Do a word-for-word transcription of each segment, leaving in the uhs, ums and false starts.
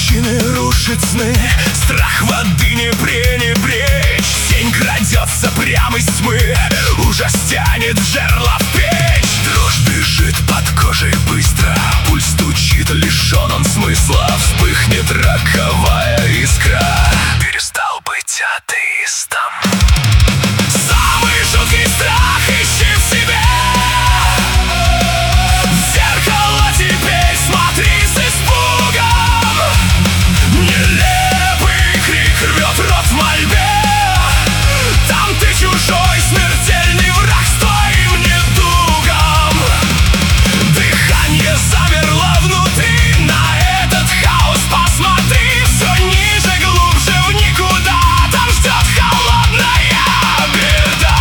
Мужчины рушат сны, страх воды не пренебречь. Тень крадется прямо из тьмы, ужас тянет в жерло в печь. Дрожь бежит под кожей быстро, пульс стучит, лишен он смысла. Вспыхнет роковая искра. Перестал быть атеистом. Самый жуткий страх ищи в себе. В зеркало теперь смотри с испугом. Нелепый крик рвет рот в мольбе. Там ты чужой, смертельный враг с твоим недугом. Дыхание замерло внутри, на этот хаос посмотри. Все ниже, глубже в никуда, там ждет холодная беда.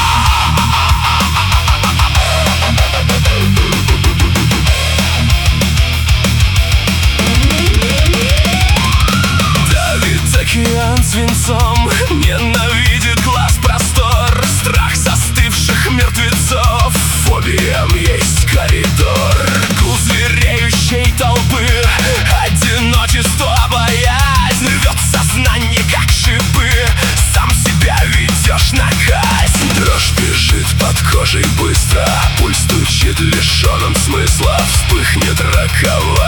Давит океан свинцом, ненавидит глаз простор. Страх застывших мертвецов, фобиям есть коридор. Гул звереющей толпы, одиночество, боязнь рвет сознание, как шипы. Сам себя ведешь на казнь. Дрожь бежит под кожей быстро, пульс стучит, лишен он смысла. Вспыхнет роковая